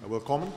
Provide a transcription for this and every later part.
Willkommen.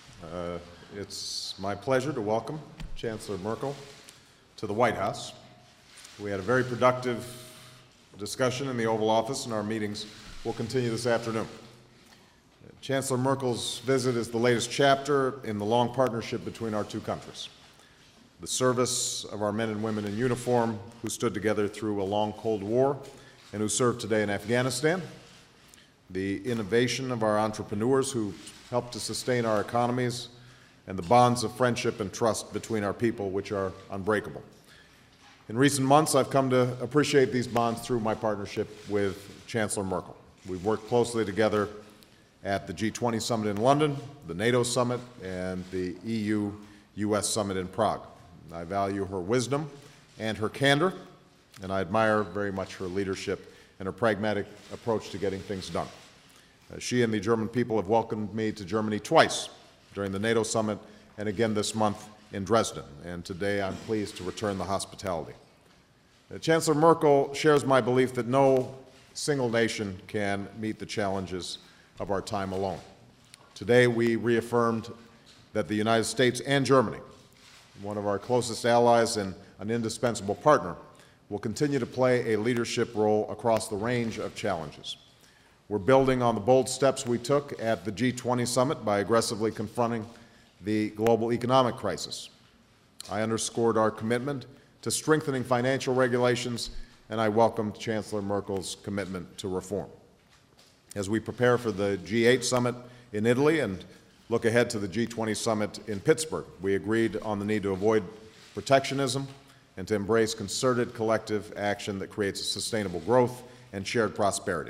It's my pleasure to welcome Chancellor Merkel to the White House. We had a very productive discussion in the Oval Office, and our meetings will continue this afternoon. Chancellor Merkel's visit is the latest chapter in the long partnership between our two countries. The service of our men and women in uniform who stood together through a long Cold War and who serve today in Afghanistan, the innovation of our entrepreneurs who help to sustain our economies, and the bonds of friendship and trust between our people, which are unbreakable. In recent months, I've come to appreciate these bonds through my partnership with Chancellor Merkel. We've worked closely together at the G20 summit in London, the NATO summit, and the EU-US summit in Prague. I value her wisdom and her candor, and I admire very much her leadership and her pragmatic approach to getting things done. She and the German people have welcomed me to Germany twice during the NATO summit and again this month in Dresden, and today I'm pleased to return the hospitality. Chancellor Merkel shares my belief that no single nation can meet the challenges of our time alone. Today we reaffirmed that the United States and Germany, one of our closest allies and an indispensable partner, will continue to play a leadership role across the range of challenges. We're building on the bold steps we took at the G20 summit by aggressively confronting the global economic crisis. I underscored our commitment to strengthening financial regulations, and I welcomed Chancellor Merkel's commitment to reform. As we prepare for the G8 summit in Italy and look ahead to the G20 summit in Pittsburgh, we agreed on the need to avoid protectionism and to embrace concerted collective action that creates sustainable growth and shared prosperity.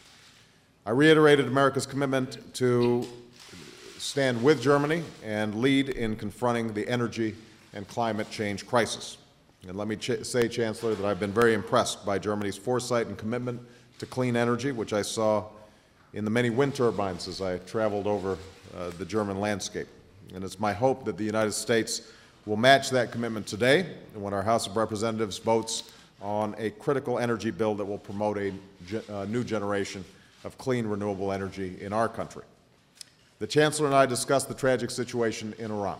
I reiterated America's commitment to stand with Germany and lead in confronting the energy and climate change crisis. And let me say, Chancellor, that I've been very impressed by Germany's foresight and commitment to clean energy, which I saw in the many wind turbines as I traveled over the German landscape. And it's my hope that the United States will match that commitment today when our House of Representatives votes on a critical energy bill that will promote a new generation of clean, renewable energy in our country. The Chancellor and I discussed the tragic situation in Iran.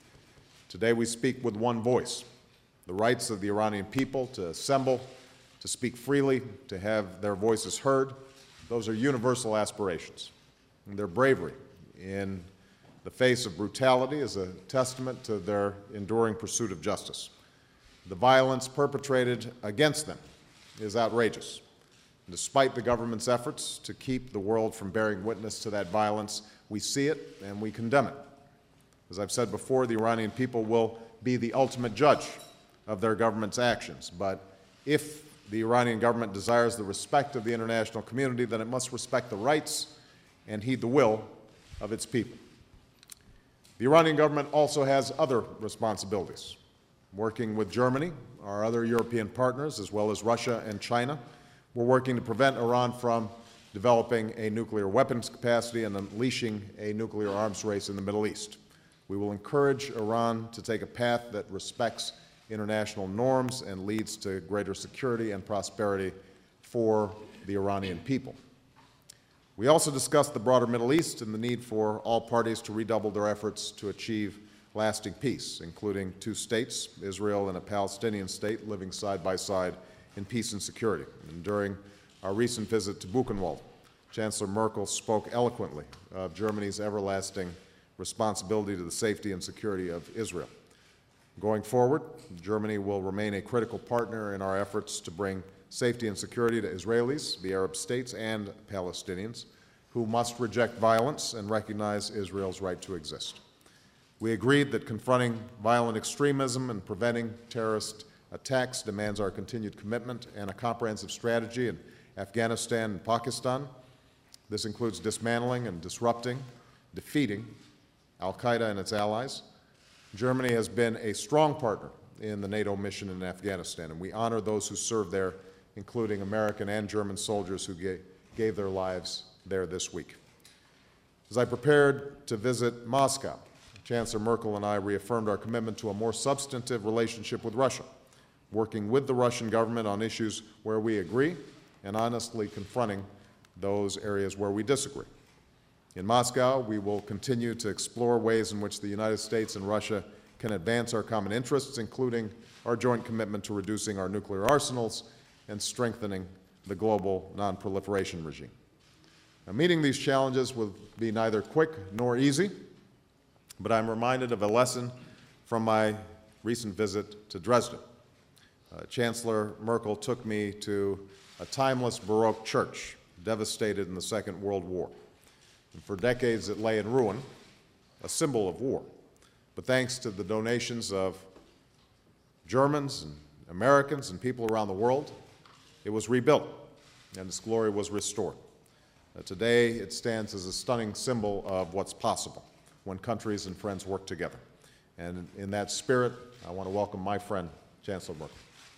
Today we speak with one voice: the rights of the Iranian people to assemble, to speak freely, to have their voices heard. Those are universal aspirations. And their bravery in the face of brutality is a testament to their enduring pursuit of justice. The violence perpetrated against them is outrageous. Despite the government's efforts to keep the world from bearing witness to that violence, we see it and we condemn it. As I've said before, the Iranian people will be the ultimate judge of their government's actions. But if the Iranian government desires the respect of the international community, then it must respect the rights and heed the will of its people. The Iranian government also has other responsibilities. Working with Germany, our other European partners, as well as Russia and China, we're working to prevent Iran from developing a nuclear weapons capacity and unleashing a nuclear arms race in the Middle East. We will encourage Iran to take a path that respects international norms and leads to greater security and prosperity for the Iranian people. We also discussed the broader Middle East and the need for all parties to redouble their efforts to achieve lasting peace, including two states, Israel and a Palestinian state, living side by side in peace and security. And during our recent visit to Buchenwald, Chancellor Merkel spoke eloquently of Germany's everlasting responsibility to the safety and security of Israel. Going forward, Germany will remain a critical partner in our efforts to bring safety and security to Israelis, the Arab states, and Palestinians, who must reject violence and recognize Israel's right to exist. We agreed that confronting violent extremism and preventing terrorist attacks demands our continued commitment and a comprehensive strategy in Afghanistan and Pakistan. This includes dismantling and disrupting, defeating al-Qaeda and its allies. Germany has been a strong partner in the NATO mission in Afghanistan, and we honor those who serve there, including American and German soldiers who gave their lives there this week. As I prepared to visit Moscow, Chancellor Merkel and I reaffirmed our commitment to a more substantive relationship with Russia, working with the Russian government on issues where we agree and honestly confronting those areas where we disagree. In Moscow, we will continue to explore ways in which the United States and Russia can advance our common interests, including our joint commitment to reducing our nuclear arsenals and strengthening the global non-proliferation regime. Now, meeting these challenges will be neither quick nor easy, but I'm reminded of a lesson from my recent visit to Dresden. Chancellor Merkel took me to a timeless Baroque church devastated in the Second World War. And for decades it lay in ruin, a symbol of war. But thanks to the donations of Germans and Americans and people around the world, it was rebuilt and its glory was restored. Today it stands as a stunning symbol of what's possible when countries and friends work together. And in that spirit, I want to welcome my friend, Chancellor Merkel.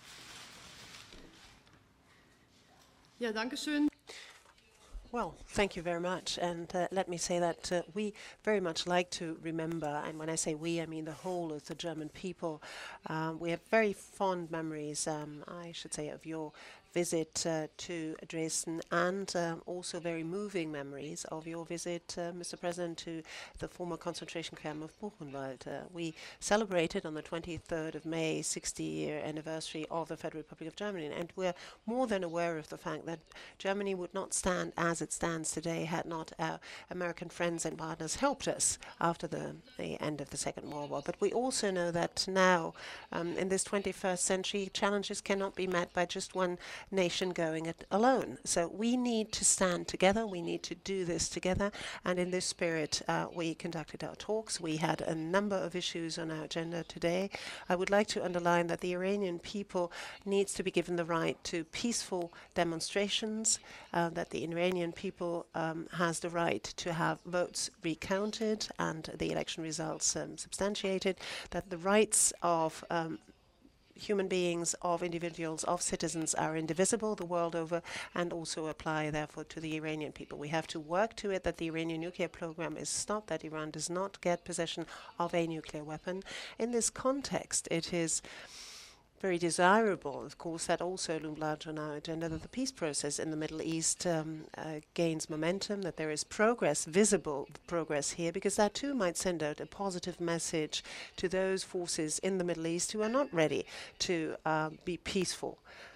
Ja, danke schön. Well, thank you very much. And let me say that we very much like to remember, and when I say we, I mean the whole of the German people. We have very fond memories, I should say, of your visit to Dresden, and also very moving memories of your visit, Mr. President, to the former concentration camp of Buchenwald. We celebrated on the 23rd of May, 60-year anniversary of the Federal Republic of Germany, and we're more than aware of the fact that Germany would not stand as it stands today had not our American friends and partners helped us after the end of the Second World War. But we also know that now, in this 21st century, challenges cannot be met by just one nation going it alone. So we need to stand together, we need to do this together, and in this spirit we conducted our talks. We had a number of issues on our agenda today. I would like to underline that the Iranian people needs to be given the right to peaceful demonstrations, that the Iranian people has the right to have votes recounted and the election results substantiated, that the rights of human beings, of individuals, of citizens are indivisible the world over, and also apply, therefore, to the Iranian people. We have to work to it that the Iranian nuclear program is stopped, that Iran does not get possession of a nuclear weapon. In this context, it is very desirable, of course, that also loomed large on our agenda, that the peace process in the Middle East gains momentum, that there is progress, visible progress here, because that too might send out a positive message to those forces in the Middle East who are not ready to be peaceful.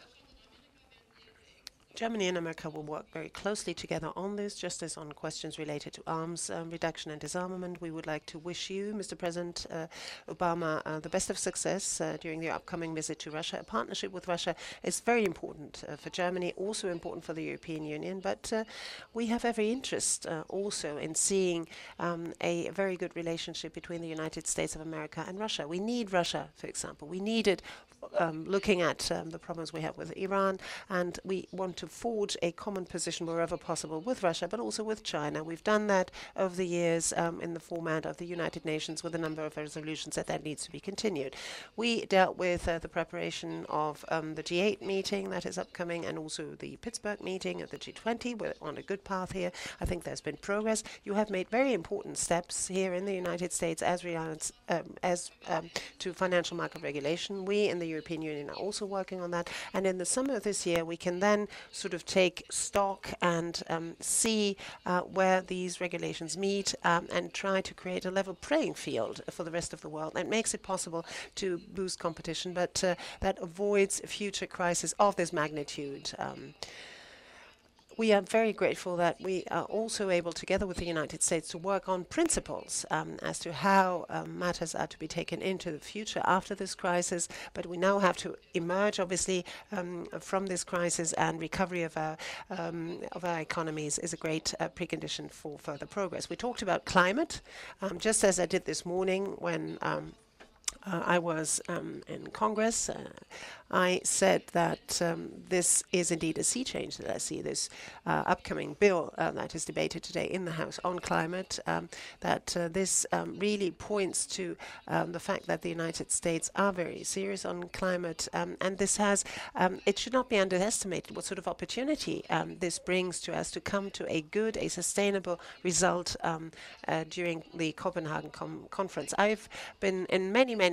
Germany and America will work very closely together on this, just as on questions related to arms reduction and disarmament. We would like to wish you, Mr. President Obama, the best of success during your upcoming visit to Russia. A partnership with Russia is very important for Germany, also important for the European Union, but we have every interest also in seeing a very good relationship between the United States of America and Russia. We need Russia, for example. We need it looking at the problems we have with Iran, and we want to forge a common position wherever possible with Russia, but also with China. We've done that over the years in the format of the United Nations with a number of resolutions that needs to be continued. We dealt with the preparation of the G8 meeting that is upcoming, and also the Pittsburgh meeting of the G20. We're on a good path here. I think there's been progress. You have made very important steps here in the United States as regards to financial market regulation. We in the European Union are also working on that, and in the summer of this year we can then sort of take stock and see where these regulations meet and try to create a level playing field for the rest of the world. That makes it possible to boost competition, but that avoids future crises of this magnitude. We are very grateful that we are also able, together with the United States, to work on principles as to how matters are to be taken into the future after this crisis. But we now have to emerge, obviously, from this crisis, and recovery of our economies is a great precondition for further progress. We talked about climate, just as I did this morning when I was in Congress. I said that this is indeed a sea change that I see, this upcoming bill that is debated today in the House on climate, that this really points to the fact that the United States are very serious on climate, and this has, it should not be underestimated what sort of opportunity this brings to us to come to a good, a sustainable result during the Copenhagen conference. I've been in many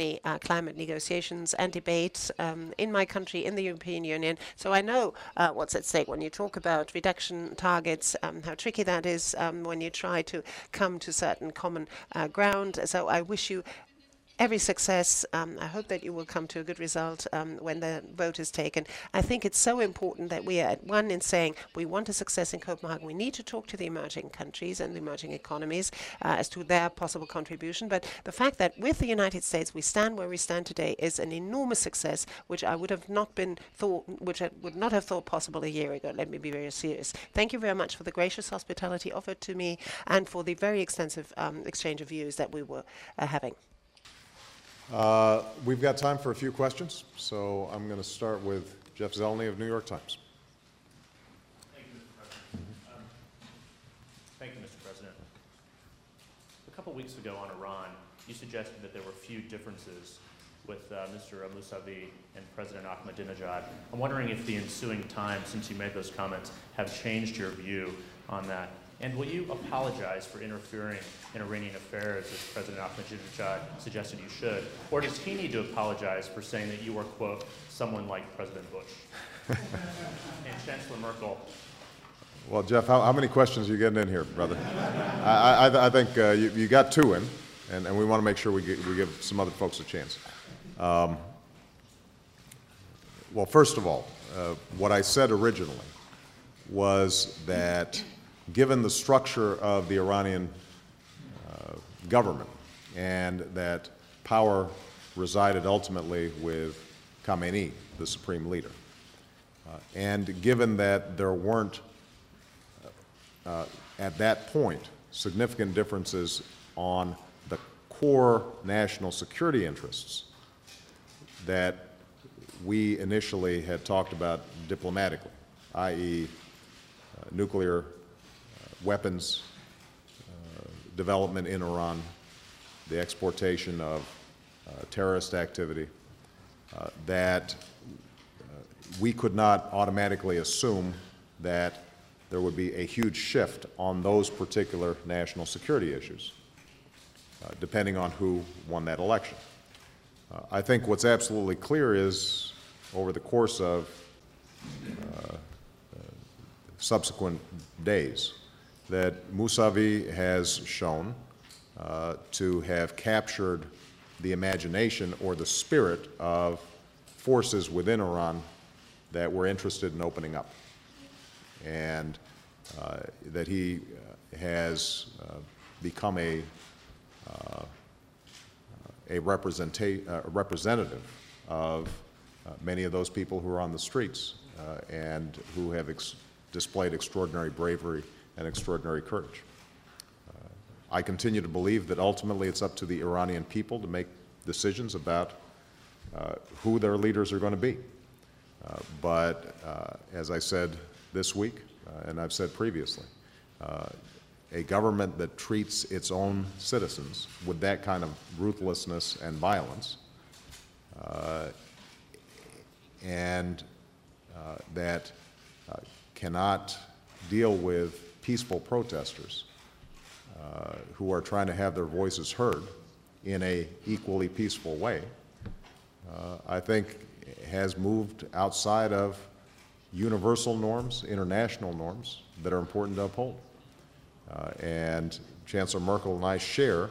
many climate negotiations and debates in my country, in the European Union. So I know what's at stake when you talk about reduction targets, how tricky that is when you try to come to certain common ground. So I wish you every success. I hope that you will come to a good result when the vote is taken. I think it's so important that we are at one in saying we want a success in Copenhagen. We need to talk to the emerging countries and the emerging economies as to their possible contribution. But the fact that with the United States we stand where we stand today is an enormous success, which I would not have thought possible a year ago. Let me be very serious. Thank you very much for the gracious hospitality offered to me and for the very extensive exchange of views that we were having. We've got time for a few questions, so I'm going to start with Jeff Zeleny of New York Times. Thank you, Mr. President. Thank you, Mr. President. A couple weeks ago on Iran, you suggested that there were few differences with Mr. Mousavi and President Ahmadinejad. I'm wondering if the ensuing time since you made those comments have changed your view on that. And will you apologize for interfering in Iranian affairs as President Ahmadinejad suggested you should? Or does he need to apologize for saying that you were, quote, someone like President Bush? And Chancellor Merkel. Well, Jeff, how many questions are you getting in here, brother? I think you got two in, and we want to make sure we give some other folks a chance. Well, first of all, what I said originally was that given the structure of the Iranian government and that power resided ultimately with Khamenei, the supreme leader, and given that there weren't at that point significant differences on the core national security interests that we initially had talked about diplomatically, i.e. Nuclear weapons development in Iran, the exportation of terrorist activity, that we could not automatically assume that there would be a huge shift on those particular national security issues, depending on who won that election. I think what's absolutely clear is, over the course of subsequent days, that Mousavi has shown to have captured the imagination or the spirit of forces within Iran that were interested in opening up, and that he has become a representative of many of those people who are on the streets and who have displayed extraordinary bravery and extraordinary courage. I continue to believe that ultimately it's up to the Iranian people to make decisions about who their leaders are going to be. But as I said this week, and I've said previously, a government that treats its own citizens with that kind of ruthlessness and violence, and that cannot deal with peaceful protesters who are trying to have their voices heard in a equally peaceful way, I think has moved outside of universal norms, international norms that are important to uphold. And Chancellor Merkel and I share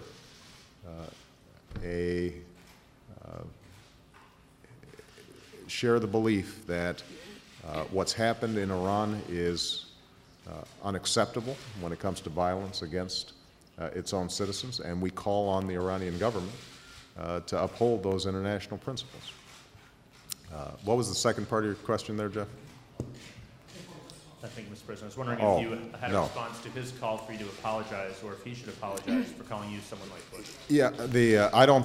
the belief that what's happened in Iran is unacceptable when it comes to violence against its own citizens, and we call on the Iranian government to uphold those international principles. What was the second part of your question there, Jeff? Thank you, Mr. President. I was wondering if you had a response to his call for you to apologize, or if he should apologize for calling you someone like Bush. Yeah, I don't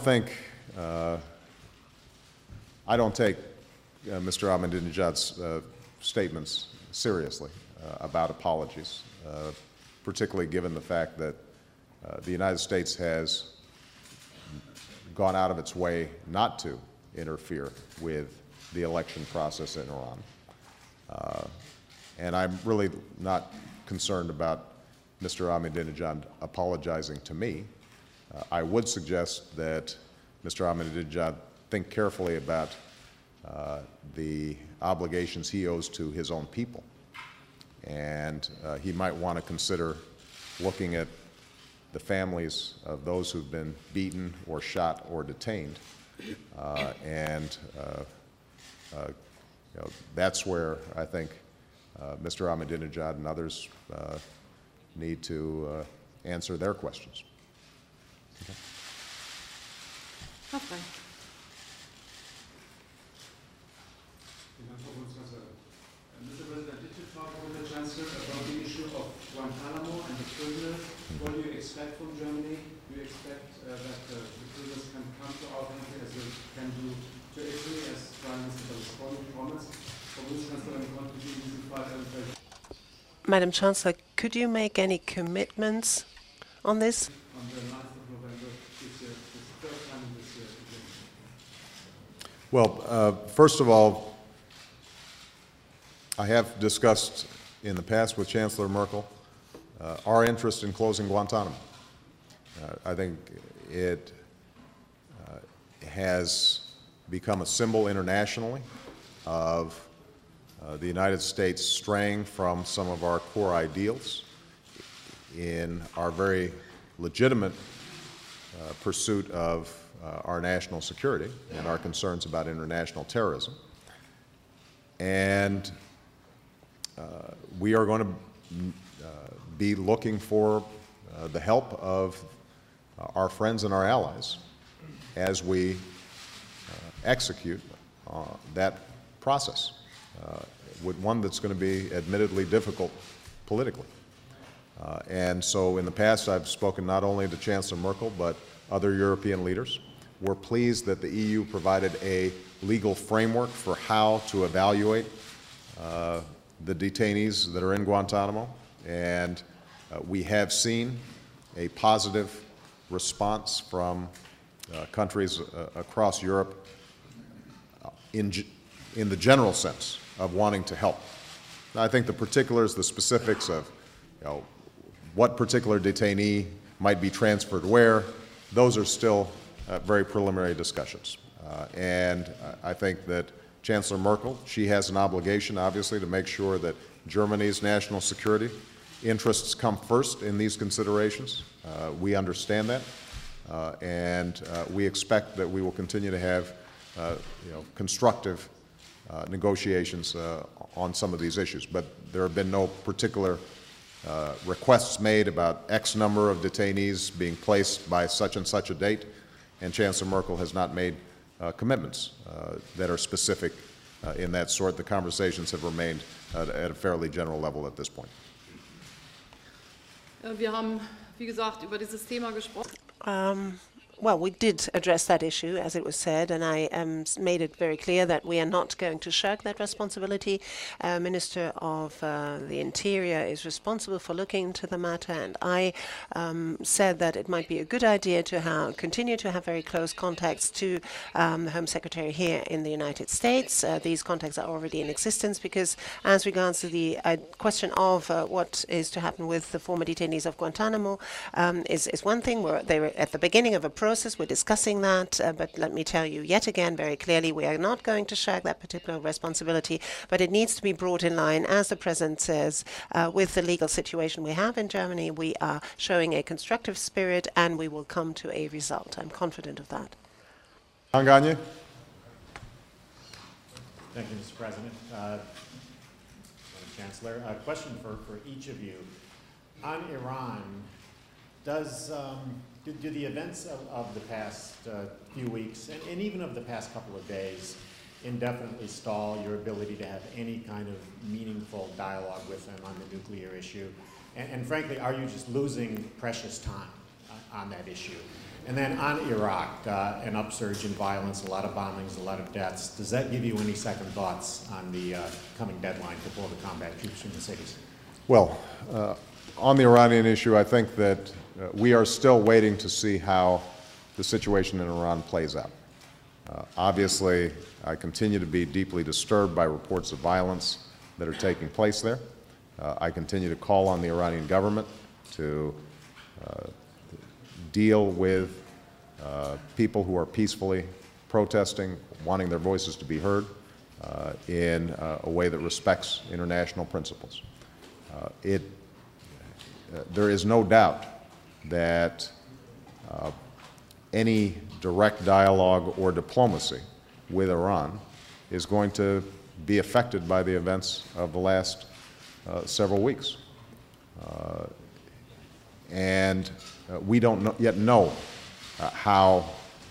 take Mr. Ahmadinejad's statements seriously about apologies, particularly given the fact that the United States has gone out of its way not to interfere with the election process in Iran. And I'm really not concerned about Mr. Ahmadinejad apologizing to me. I would suggest that Mr. Ahmadinejad think carefully about the obligations he owes to his own people. And he might want to consider looking at the families of those who've been beaten or shot or detained. That's where I think Mr. Ahmadinejad and others need to answer their questions. Herr Frey. Mr. President, did you talk with the Chancellor about the issue of Guantanamo and the prisoners? What do you expect from Germany? Do you expect that the prisoners can come to our country as they can do to Italy, as Prime Minister Berlusconi promised? Madam Chancellor, could you make any commitments on this? On the 9th of November this year, this third time in this year. Well, first of all, I have discussed in the past with Chancellor Merkel our interest in closing Guantanamo. I think it has become a symbol internationally of the United States straying from some of our core ideals in our very legitimate pursuit of our national security and our concerns about international terrorism. And we are going to be looking for the help of our friends and our allies as we execute that process, with one that's going to be admittedly difficult politically. And so in the past, I've spoken not only to Chancellor Merkel, but other European leaders. We're pleased that the EU provided a legal framework for how to evaluate the detainees that are in Guantanamo, and we have seen a positive response from countries across Europe in the general sense of wanting to help. Now, I think the particulars, the specifics of what particular detainee might be transferred where, those are still very preliminary discussions. And I think that Chancellor Merkel, she has an obligation, obviously, to make sure that Germany's national security interests come first in these considerations. We understand that, and we expect that we will continue to have constructive negotiations on some of these issues. But there have been no particular requests made about X number of detainees being placed by such and such a date, and Chancellor Merkel has not made commitments that are specific in that sort. The conversations have remained at a fairly general level at this point. Wir haben, wie gesagt, über dieses Thema gesprochen. Well, we did address that issue, as it was said, and I made it very clear that we are not going to shirk that responsibility. Minister of the Interior is responsible for looking into the matter, and I said that it might be a good idea to continue to have very close contacts to the Home Secretary here in the United States. These contacts are already in existence because, as regards to the question of what is to happen with the former detainees of Guantanamo, is one thing. They were at the beginning of a process. We're discussing that, but let me tell you yet again very clearly, we are not going to shirk that particular responsibility, but it needs to be brought in line, as the President says, with the legal situation we have in Germany. We are showing a constructive spirit, and we will come to a result. I'm confident of that. John Gagne? Thank you, Mr. President. Madam Chancellor, a question for each of you. On Iran, do the events of the past few weeks, and even of the past couple of days, indefinitely stall your ability to have any kind of meaningful dialogue with them on the nuclear issue? And frankly, are you just losing precious time on that issue? And then on Iraq, an upsurge in violence, a lot of bombings, a lot of deaths. Does that give you any second thoughts on the coming deadline to pull the combat troops from the cities? Well, on the Iranian issue, I think that we are still waiting to see how the situation in Iran plays out. Obviously, I continue to be deeply disturbed by reports of violence that are taking place there. I continue to call on the Iranian government to deal with people who are peacefully protesting, wanting their voices to be heard in a way that respects international principles. There is no doubt that any direct dialogue or diplomacy with Iran is going to be affected by the events of the last several weeks. And we don't yet know how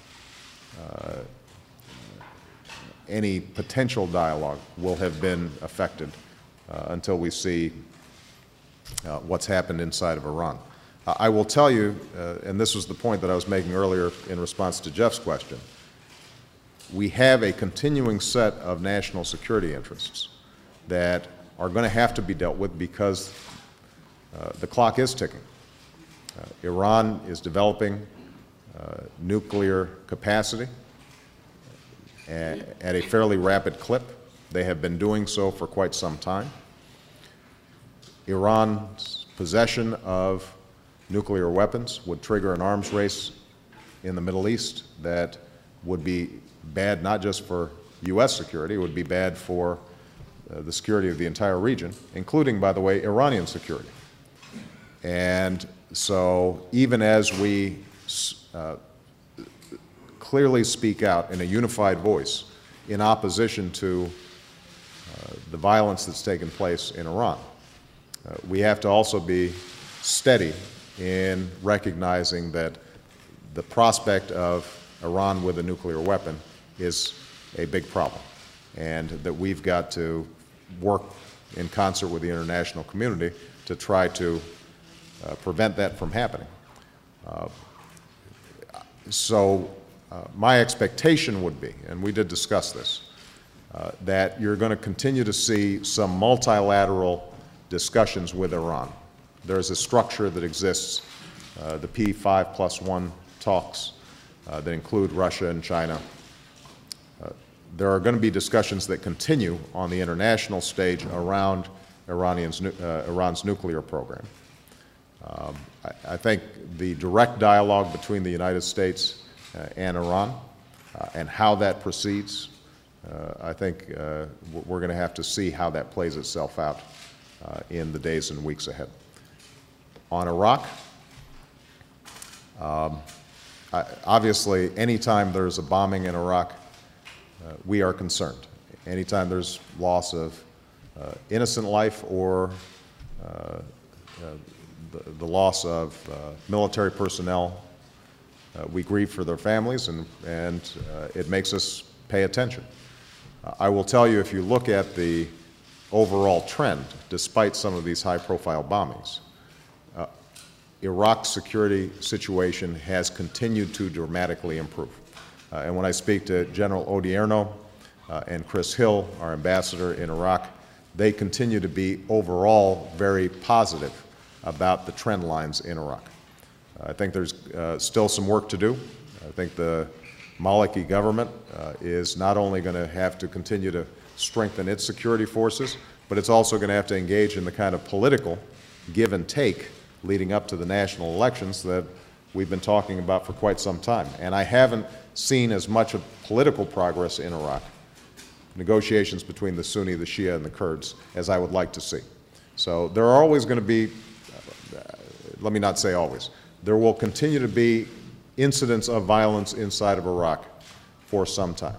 any potential dialogue will have been affected until we see what's happened inside of Iran. I will tell you, and this was the point that I was making earlier in response to Jeff's question, we have a continuing set of national security interests that are going to have to be dealt with because the clock is ticking. Iran is developing nuclear capacity at a fairly rapid clip. They have been doing so for quite some time. Iran's possession of nuclear weapons would trigger an arms race in the Middle East that would be bad not just for U.S. security, it would be bad for the security of the entire region, including, by the way, Iranian security. And so even as we clearly speak out in a unified voice in opposition to the violence that's taken place in Iran, we have to also be steady in recognizing that the prospect of Iran with a nuclear weapon is a big problem, and that we've got to work in concert with the international community to try to prevent that from happening. My expectation would be, and we did discuss this, that you're going to continue to see some multilateral discussions with Iran. There's a structure that exists, the P5+1 talks that include Russia and China. There are going to be discussions that continue on the international stage around Iran's nuclear program. I think the direct dialogue between the United States and Iran and how that proceeds, I think we're going to have to see how that plays itself out in the days and weeks ahead. On Iraq, obviously, anytime there's a bombing in Iraq, we are concerned. Anytime there's loss of innocent life or the loss of military personnel, we grieve for their families, and it makes us pay attention. I will tell you, if you look at the overall trend, despite some of these high-profile bombings, Iraq's security situation has continued to dramatically improve. And when I speak to General Odierno and Chris Hill, our ambassador in Iraq, they continue to be overall very positive about the trend lines in Iraq. I think there's still some work to do. I think the Maliki government is not only going to have to continue to strengthen its security forces, but it's also going to have to engage in the kind of political give and take leading up to the national elections that we've been talking about for quite some time. And I haven't seen as much of political progress in Iraq, negotiations between the Sunni, the Shia, and the Kurds, as I would like to see. So there are always going to be, let me not say always, there will continue to be incidents of violence inside of Iraq for some time.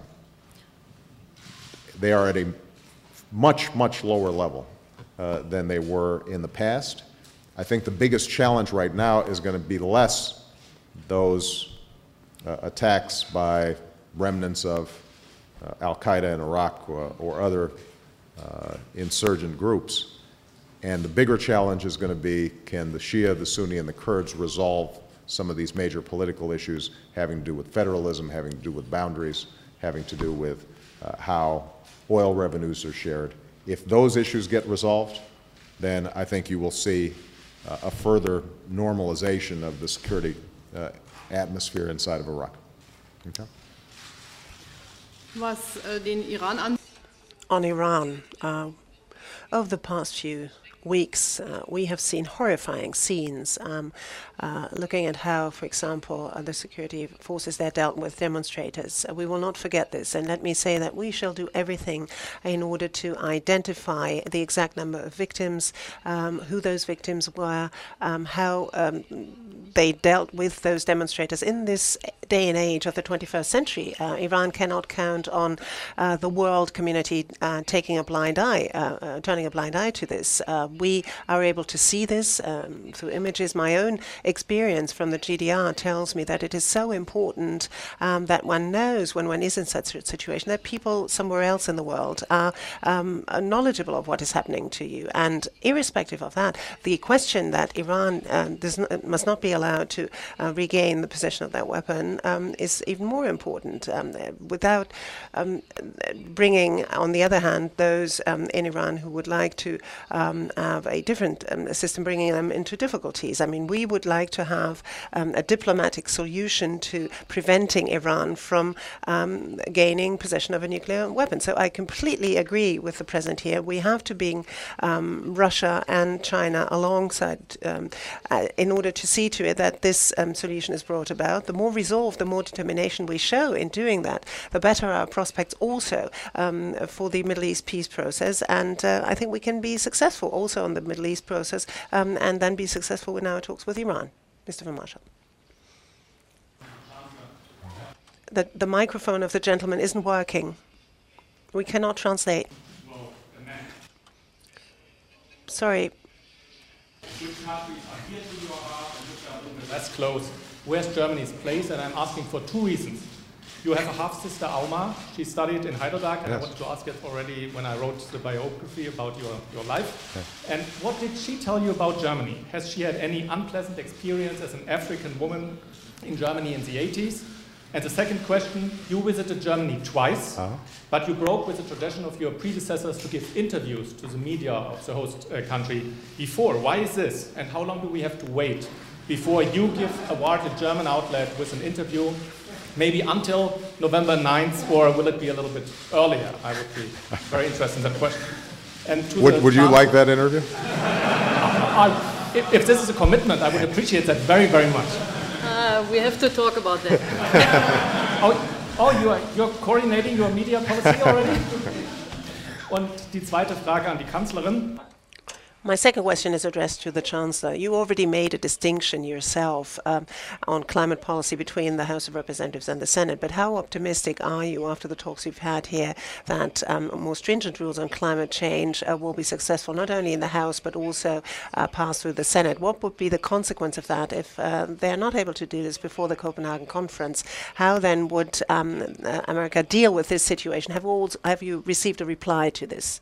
They are at a much, much lower level than they were in the past. I think the biggest challenge right now is going to be less those attacks by remnants of al-Qaeda in Iraq or other insurgent groups. And the bigger challenge is going to be, can the Shia, the Sunni, and the Kurds resolve some of these major political issues having to do with federalism, having to do with boundaries, having to do with how oil revenues are shared. If those issues get resolved, then I think you will see a further normalization of the security atmosphere inside of Iraq. Okay? Was den Iran an On Iran, over the past few weeks, we have seen horrifying scenes looking at how, for example, the security forces there dealt with demonstrators. We will not forget this, and let me say that we shall do everything in order to identify the exact number of victims, who those victims were, how they dealt with those demonstrators. In this day and age of the 21st century, Iran cannot count on the world community turning a blind eye to this. We are able to see this through images. My own experience from the GDR tells me that it is so important that one knows when one is in such a situation that people somewhere else in the world are knowledgeable of what is happening to you. And irrespective of that, the question that Iran must not be allowed to regain the possession of that weapon is even more important. Without bringing, on the other hand, those in Iran who would like to have a different system, bringing them into difficulties. I mean, we would like to have a diplomatic solution to preventing Iran from gaining possession of a nuclear weapon. So I completely agree with the President here. We have to bring Russia and China alongside in order to see to it that this solution is brought about. The more resolve, the more determination we show in doing that, the better our prospects also for the Middle East peace process. And I think we can be successful also on the Middle East process and then be successful in our talks with Iran. Mr. Van Marshall. The microphone of the gentleman isn't working. We cannot translate. Sorry. That's close. Where's Germany's place? And I'm asking for two reasons. You have a half-sister, Auma. She studied in Heidelberg, and I wanted to ask it already when I wrote the biography about your life. Yes. And what did she tell you about Germany? Has she had any unpleasant experience as an African woman in Germany in the 80s? And the second question, you visited Germany twice, but you broke with the tradition of your predecessors to give interviews to the media of the host country before. Why is this? And how long do we have to wait before you give award a German outlet with an interview? Maybe until November 9th, or will it be a little bit earlier? I would be very interested in that question. And would you like that interview? If this is a commitment, I would appreciate that very, very much. We have to talk about that. You're coordinating your media policy already? Und die zweite Frage an die Kanzlerin. My second question is addressed to the Chancellor. You already made a distinction yourself on climate policy between the House of Representatives and the Senate, but how optimistic are you after the talks you've had here that more stringent rules on climate change will be successful not only in the House but also pass through the Senate? What would be the consequence of that if they're not able to do this before the Copenhagen conference? How then would America deal with this situation? Have you received a reply to this?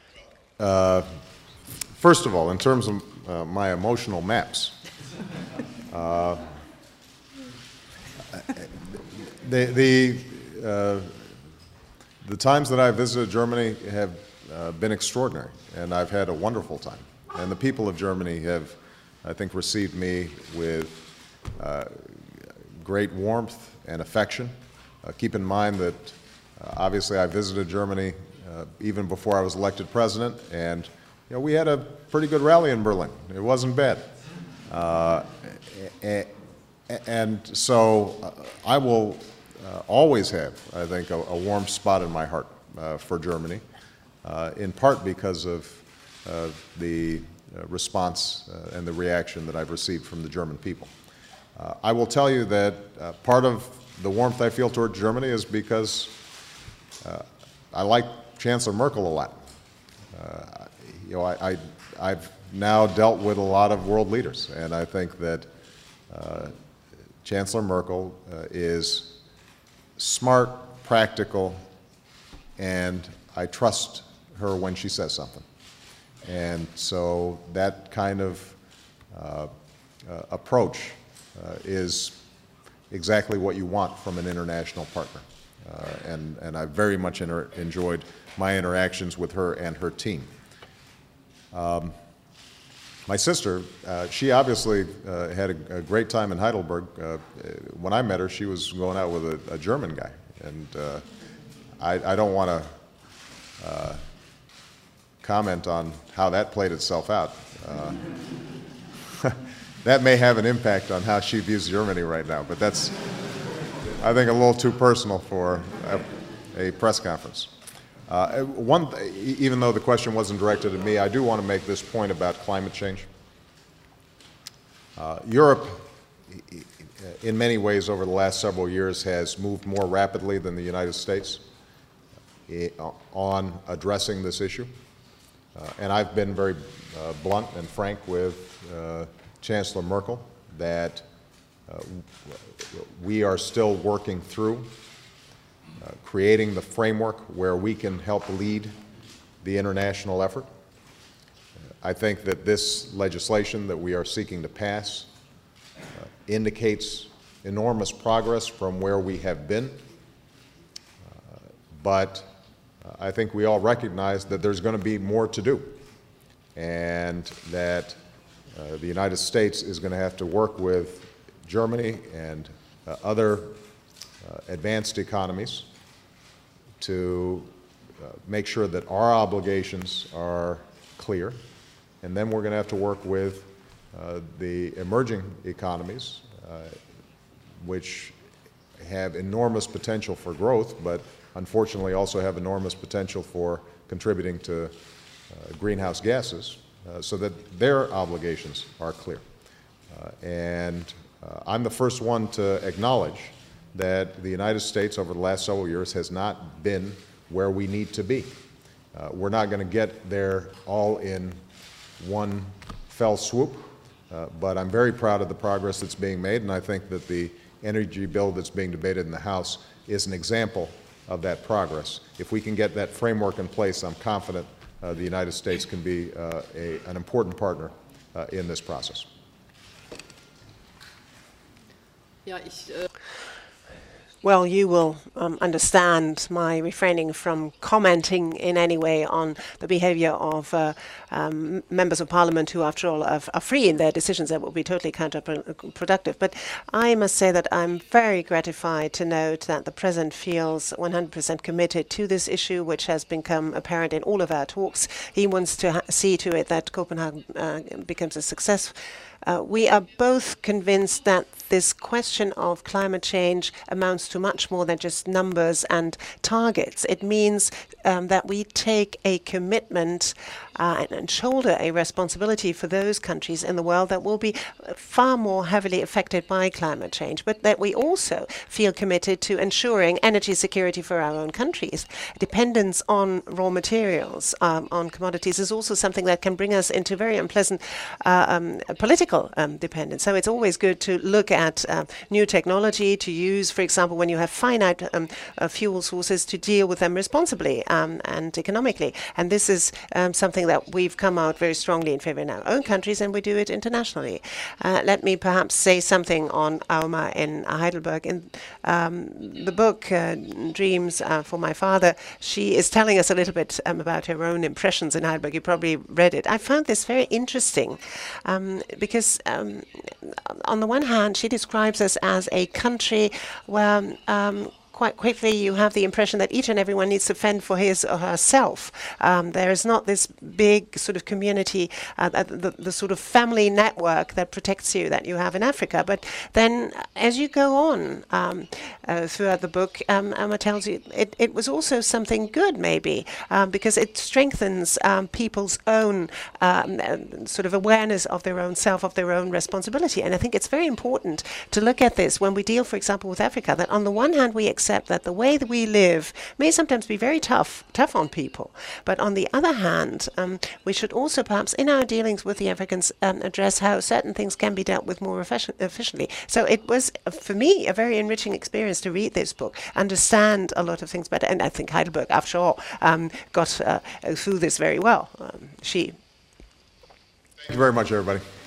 First of all, in terms of my emotional maps, the times that I've visited Germany have been extraordinary, and I've had a wonderful time. And the people of Germany have, I think, received me with great warmth and affection. Keep in mind that obviously I visited Germany even before I was elected president, and we had a pretty good rally in Berlin. It wasn't bad. And so I will always have, I think, a warm spot in my heart for Germany, in part because of the response and the reaction that I've received from the German people. I will tell you that part of the warmth I feel toward Germany is because I like Chancellor Merkel a lot. I've now dealt with a lot of world leaders, and I think that Chancellor Merkel is smart, practical, and I trust her when she says something. And so that kind of approach is exactly what you want from an international partner. And I very much enjoyed my interactions with her and her team. My sister, she obviously had a great time in Heidelberg. When I met her, she was going out with a German guy, and I don't want to comment on how that played itself out. That may have an impact on how she views Germany right now, but that's, I think, a little too personal for a press conference. Even though the question wasn't directed at me, I do want to make this point about climate change. Europe, in many ways over the last several years, has moved more rapidly than the United States on addressing this issue. And I've been very blunt and frank with Chancellor Merkel that we are still working through creating the framework where we can help lead the international effort. I think that this legislation that we are seeking to pass indicates enormous progress from where we have been, but I think we all recognize that there's going to be more to do, and that the United States is going to have to work with Germany and other advanced economies to make sure that our obligations are clear. And then we're going to have to work with the emerging economies, which have enormous potential for growth, but unfortunately also have enormous potential for contributing to greenhouse gases, so that their obligations are clear. I'm the first one to acknowledge that the United States over the last several years has not been where we need to be. We're not going to get there all in one fell swoop, but I'm very proud of the progress that's being made, and I think that the energy bill that's being debated in the House is an example of that progress. If we can get that framework in place, I'm confident the United States can be an important partner in this process. Ja, Well, you will understand my refraining from commenting in any way on the behavior of members of parliament who, after all, are free in their decisions. That will be totally counterproductive. But I must say that I'm very gratified to note that the President feels 100% committed to this issue, which has become apparent in all of our talks. He wants to see to it that Copenhagen becomes a success. We are both convinced that this question of climate change amounts to much more than just numbers and targets. It means that we take a commitment and shoulder a responsibility for those countries in the world that will be far more heavily affected by climate change, but that we also feel committed to ensuring energy security for our own countries. Dependence on raw materials, on commodities, is also something that can bring us into very unpleasant political dependence. So it's always good to look at new technology to use, for example, when you have finite fuel sources, to deal with them responsibly and economically. And this is something that we've come out very strongly in favor in our own countries, and we do it internationally. Let me perhaps say something on Auma in Heidelberg. In the book Dreams for My Father, she is telling us a little bit about her own impressions in Heidelberg. You probably read it. I found this very interesting because on the one hand, she describes us as a country where quite quickly you have the impression that each and everyone needs to fend for his or herself. There is not this big sort of community, the sort of family network that protects you that you have in Africa. But then as you go on throughout the book, Emma tells you it was also something good, maybe, because it strengthens people's own sort of awareness of their own self, of their own responsibility. And I think it's very important to look at this when we deal, for example, with Africa, that on the one hand we accept that the way that we live may sometimes be very tough on people. But on the other hand, we should also perhaps in our dealings with the Africans address how certain things can be dealt with more efficiently. So it was, for me, a very enriching experience to read this book, understand a lot of things better. And I think Heidelberg, after all, got through this very well. Thank you very much, everybody.